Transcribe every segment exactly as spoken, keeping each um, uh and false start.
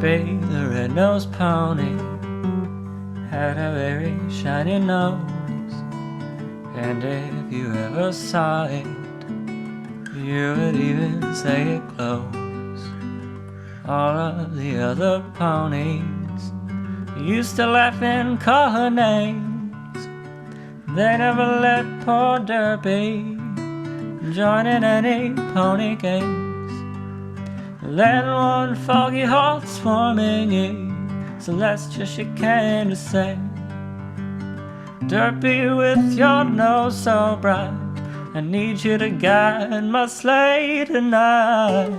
Derpy, the red-nosed pony, had a very shiny nose, and if you ever saw it, you would even say it glows. All of the other ponies used to laugh and call her names. They never let poor Derpy join in any pony games. Then one foggy hot swarming eve, Celestia she came to say, Derpy, with your nose so bright, I need you to guide my sleigh tonight.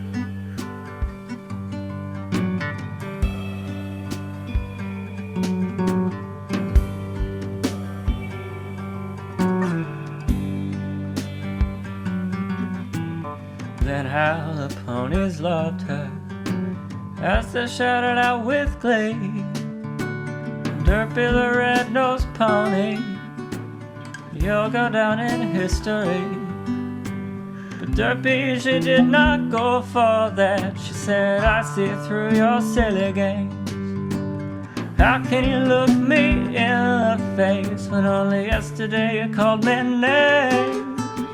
Then how the ponies loved her as they shouted out with glee, Derpy, the red-nosed pony, you'll go down in history. But Derpy, she did not go for that. She said, I see through your silly games. How can you look me in the face when only yesterday you called me names?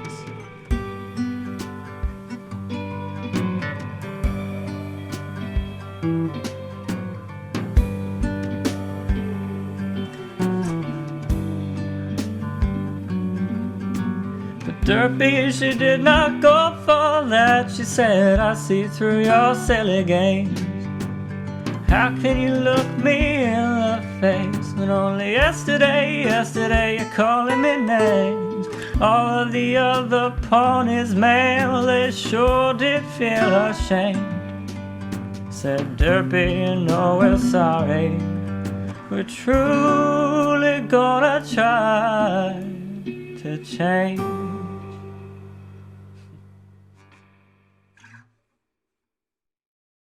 Derpy, she did not go for that. She said, I see through your silly games. How can you look me in the face when only yesterday, yesterday you're calling me names? All of the other ponies, man, well, they sure did feel ashamed. Said, Derpy, you know we're sorry. We're truly gonna try to change.